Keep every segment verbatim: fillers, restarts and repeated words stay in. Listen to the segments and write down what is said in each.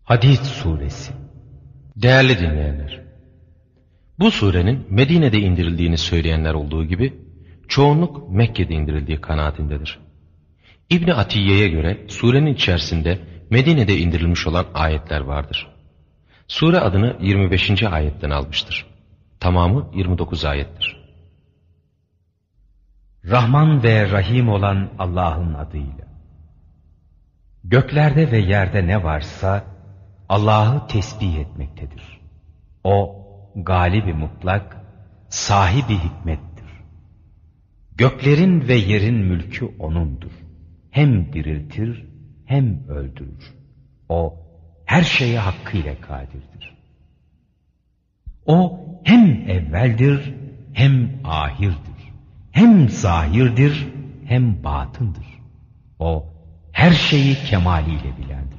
Hadid Suresi. Değerli dinleyenler, bu surenin Medine'de indirildiğini söyleyenler olduğu gibi çoğunluk Mekke'de indirildiği kanaatindedir. İbn Atiye'ye göre surenin içerisinde Medine'de indirilmiş olan ayetler vardır. Sure adını yirmi beşinci ayetten almıştır. Tamamı yirmi dokuz ayettir. Rahman ve Rahim olan Allah'ın adıyla. Göklerde ve yerde ne varsa Allah'ı tesbih etmektedir. O galibi mutlak, sahibi hikmettir. Göklerin ve yerin mülkü O'nundur. Hem diriltir hem öldürür. O her şeye hakkıyla kadirdir. O hem evveldir hem ahirdir. Hem zahirdir hem batındır. O her şeyi kemaliyle bilendir.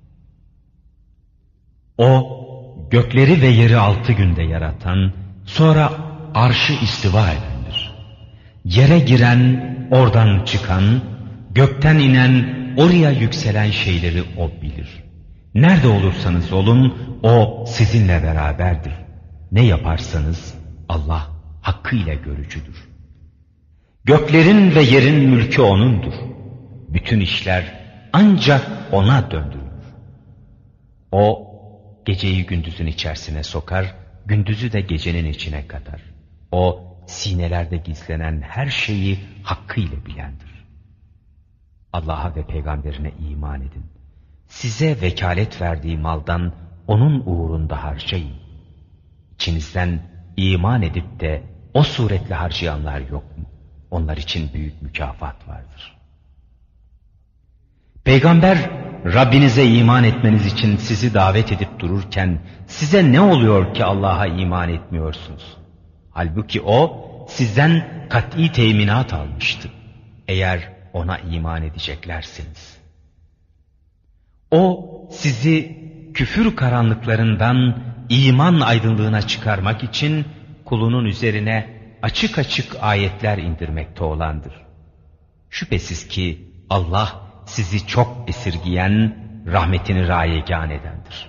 O gökleri ve yeri altı günde yaratan, sonra arşı istiva edendir. Yere giren, oradan çıkan, gökten inen, oraya yükselen şeyleri O bilir. Nerede olursanız olun, O sizinle beraberdir. Ne yaparsanız Allah hakkıyla görücüdür. Göklerin ve yerin mülkü O'nundur. Bütün işler ancak O'na döndürülür. O geceyi gündüzün içerisine sokar, gündüzü de gecenin içine katar. O sinelerde gizlenen her şeyi hakkıyla bilendir. Allah'a ve peygamberine iman edin. Size vekalet verdiği maldan onun uğrunda harcayın. İçinizden iman edip de o suretle harcayanlar yok mu? Onlar için büyük mükafat vardır. Peygamber, Rabbinize iman etmeniz için sizi davet edip dururken, size ne oluyor ki Allah'a iman etmiyorsunuz? Halbuki O, sizden kat'i teminat almıştı. Eğer O'na iman edeceklerseniz. O, sizi küfür karanlıklarından iman aydınlığına çıkarmak için kulunun üzerine açık açık ayetler indirmekte olandır. Şüphesiz ki Allah sizi çok esirgiyen, rahmetini rayegân edendir.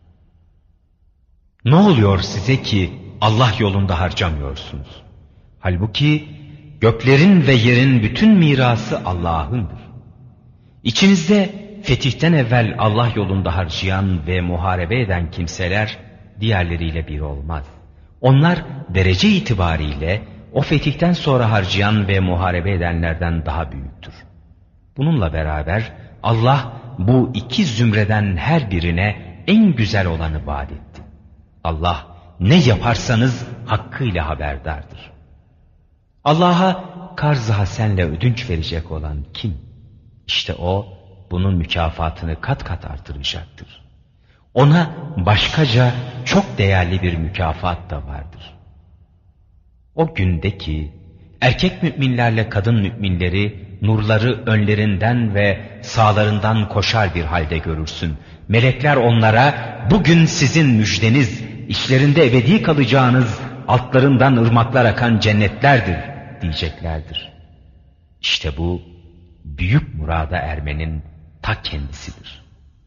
Ne oluyor size ki Allah yolunda harcamıyorsunuz? Halbuki göklerin ve yerin bütün mirası Allah'ındır. İçinizde fetihten evvel Allah yolunda harcayan ve muharebe eden kimseler diğerleriyle bir olmaz. Onlar derece itibariyle o fetihten sonra harcayan ve muharebe edenlerden daha büyüktür. Bununla beraber Allah bu iki zümreden her birine en güzel olanı vaat etti. Allah ne yaparsanız hakkıyla haberdardır. Allah'a karz-ı hasenle ödünç verecek olan kim? İşte O bunun mükafatını kat kat artıracaktır. Ona başkaca çok değerli bir mükafat da vardır. O gündeki erkek müminlerle kadın müminleri nurları önlerinden ve sağlarından koşar bir halde görürsün. Melekler onlara bugün sizin müjdeniz, içlerinde ebedi kalacağınız, altlarından ırmaklar akan cennetlerdir diyeceklerdir. İşte bu büyük murada ermenin ta kendisidir.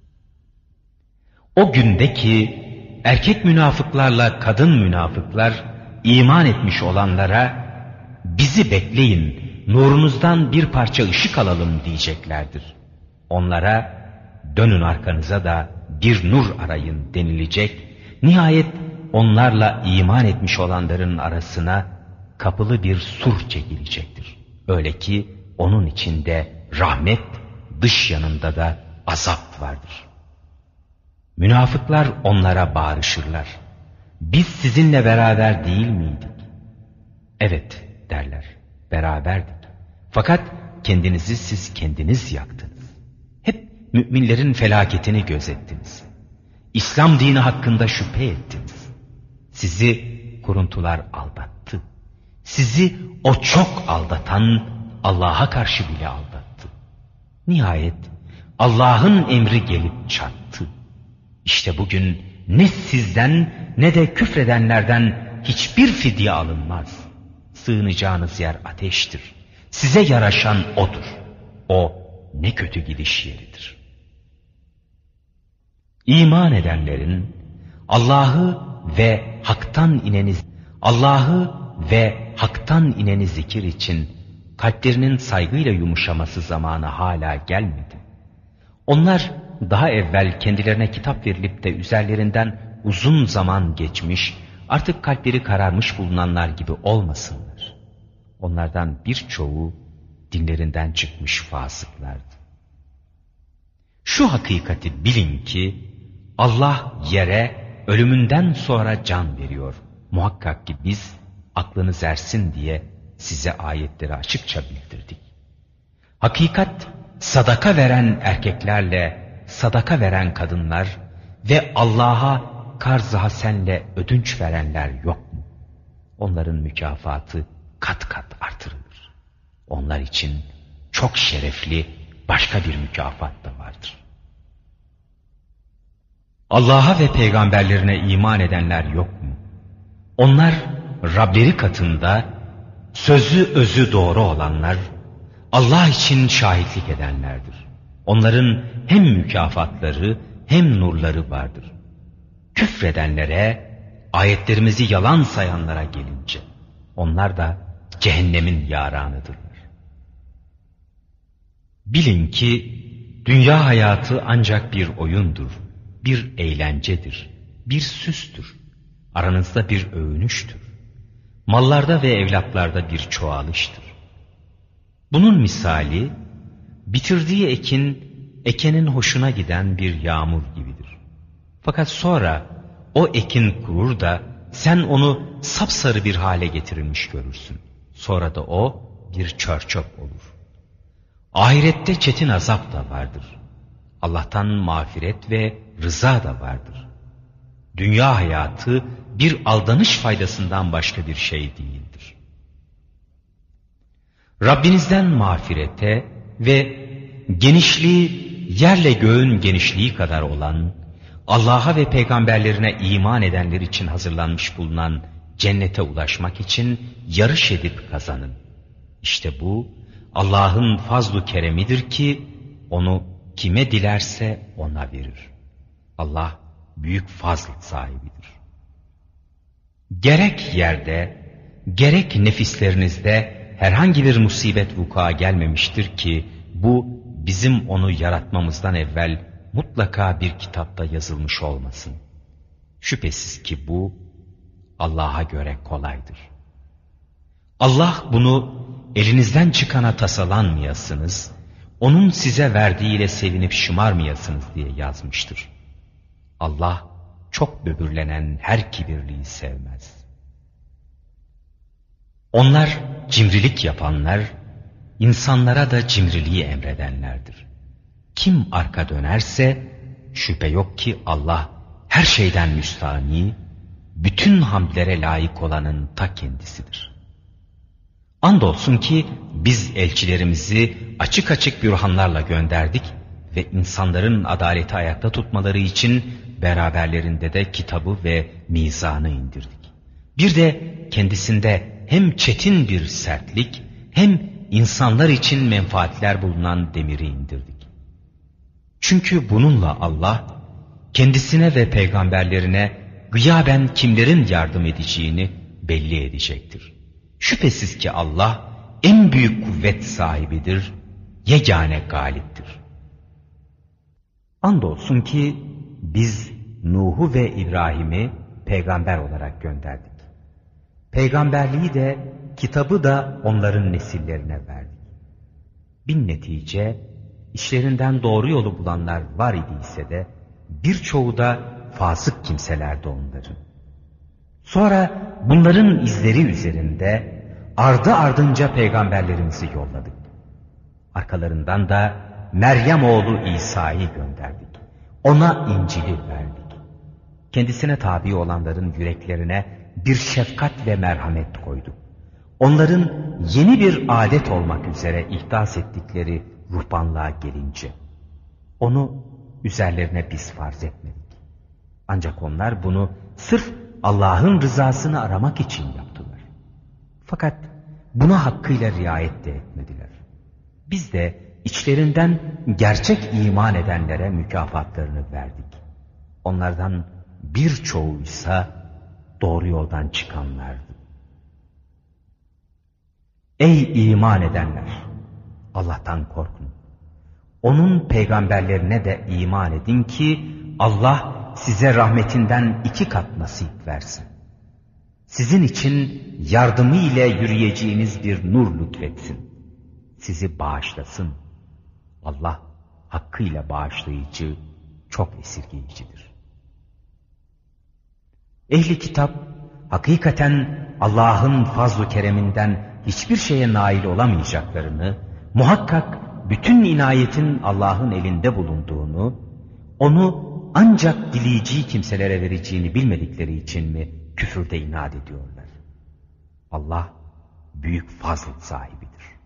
O gündeki erkek münafıklarla kadın münafıklar iman etmiş olanlara bizi bekleyin, nurunuzdan bir parça ışık alalım diyeceklerdir. Onlara dönün arkanıza da bir nur arayın denilecek. Nihayet onlarla iman etmiş olanların arasına kapılı bir sur çekilecektir. Öyle ki onun içinde rahmet, dış yanında da azap vardır. Münafıklar onlara bağırışırlar. Biz sizinle beraber değil miydik? Evet derler, beraberdik. Fakat kendinizi siz kendiniz yaktınız. Hep müminlerin felaketini gözettiniz. İslam dini hakkında şüphe ettiniz. Sizi kuruntular aldattı. Sizi o çok aldatan Allah'a karşı bile aldattı. Nihayet Allah'ın emri gelip çattı. İşte bugün ne sizden ne de küfredenlerden hiçbir fidye alınmaz. Sığınacağınız yer ateştir. Size yaraşan O'dur. O ne kötü gidiş yeridir. İman edenlerin Allah'ı ve haktan ineni Allah'ı ve haktan ineni zikir için kalplerinin saygıyla yumuşaması zamanı hala gelmedi. Onlar daha evvel kendilerine kitap verilip de üzerlerinden uzun zaman geçmiş, artık kalpleri kararmış bulunanlar gibi olmasınlar. Onlardan birçoğu dinlerinden çıkmış fasıklardı. Şu hakikati bilin ki Allah yere ölümünden sonra can veriyor. Muhakkak ki biz aklınız ersin diye size ayetleri açıkça bildirdik. Hakikat sadaka veren erkeklerle sadaka veren kadınlar ve Allah'a karz-ı hasenle ödünç verenler yok mu? Onların mükafatı kat kat artırılır. Onlar için çok şerefli başka bir mükafat da vardır. Allah'a ve peygamberlerine iman edenler yok mu? Onlar Rableri katında sözü özü doğru olanlar, Allah için şahitlik edenlerdir. Onların hem mükafatları hem nurları vardır. Küfredenlere, ayetlerimizi yalan sayanlara gelince, onlar da cehennemin yaranıdırlar. Bilin ki dünya hayatı ancak bir oyundur, bir eğlencedir, bir süstür, aranızda bir övünüştür, mallarda ve evlatlarda bir çoğalıştır. Bunun misali, bitirdiği ekin, ekenin hoşuna giden bir yağmur gibidir. Fakat sonra o ekin kurur da sen onu sapsarı bir hale getirilmiş görürsün. Sonra da o bir çörçöp olur. Ahirette çetin azap da vardır. Allah'tan mağfiret ve rıza da vardır. Dünya hayatı bir aldanış faydasından başka bir şey değildir. Rabbinizden mağfirete ve genişliği yerle göğün genişliği kadar olan, Allah'a ve peygamberlerine iman edenler için hazırlanmış bulunan cennete ulaşmak için yarış edip kazanın. İşte bu Allah'ın fazl-ı keremidir ki onu kime dilerse ona verir. Allah büyük fazl sahibidir. Gerek yerde, gerek nefislerinizde herhangi bir musibet vuku'a gelmemiştir ki bu bizim onu yaratmamızdan evvel mutlaka bir kitapta yazılmış olmasın. Şüphesiz ki bu Allah'a göre kolaydır. Allah bunu elinizden çıkana tasalanmayasınız, onun size verdiğiyle sevinip şımarmayasınız diye yazmıştır. Allah çok böbürlenen her kibirliyi sevmez. Onlar cimrilik yapanlar, insanlara da cimriliği emredenlerdir. Kim arka dönerse şüphe yok ki Allah her şeyden müstahni, bütün hamdlere layık olanın ta kendisidir. Andolsun ki biz elçilerimizi açık açık bürhanlarla gönderdik ve insanların adaleti ayakta tutmaları için beraberlerinde de kitabı ve mizanı indirdik. Bir de kendisinde hem çetin bir sertlik hem insanlar için menfaatler bulunan demiri indirdik. Çünkü bununla Allah kendisine ve peygamberlerine gıyaben kimlerin yardım edeceğini belli edecektir. Şüphesiz ki Allah en büyük kuvvet sahibidir, yegane galiptir. Andolsun ki biz Nuh'u ve İbrahim'i peygamber olarak gönderdik. Peygamberliği de kitabı da onların nesillerine verdik. Bin netice işlerinden doğru yolu bulanlar var idiyse de birçoğu da fasık kimselerdi onların. Sonra bunların izleri üzerinde ardı ardınca peygamberlerimizi yolladık. Arkalarından da Meryem oğlu İsa'yı gönderdik. Ona İncil'i verdik. Kendisine tabi olanların yüreklerine bir şefkat ve merhamet koyduk. Onların yeni bir adet olmak üzere ihdas ettikleri ruhbanlığa gelince onu üzerlerine biz farz etmedik. Ancak onlar bunu sırf Allah'ın rızasını aramak için yaptılar. Fakat buna hakkıyla riayet de etmediler. Biz de içlerinden gerçek iman edenlere mükafatlarını verdik. onlardan birçoğuysa doğru yoldan çıkanlardı. Ey iman edenler! Allah'tan korkun. Onun peygamberlerine de iman edin ki Allah size rahmetinden iki kat nasip versin. Sizin için yardımı ile yürüyeceğiniz bir nur lütfetsin. Sizi bağışlasın. Allah hakkıyla bağışlayıcı, çok esirgeyicidir. Ehli kitap hakikaten Allah'ın fazl-ı kereminden hiçbir şeye nail olamayacaklarını, muhakkak bütün inayetin Allah'ın elinde bulunduğunu, onu ancak dileyeceği kimselere vereceğini bilmedikleri için mi küfürde inat ediyorlar? Allah büyük fazl sahibidir.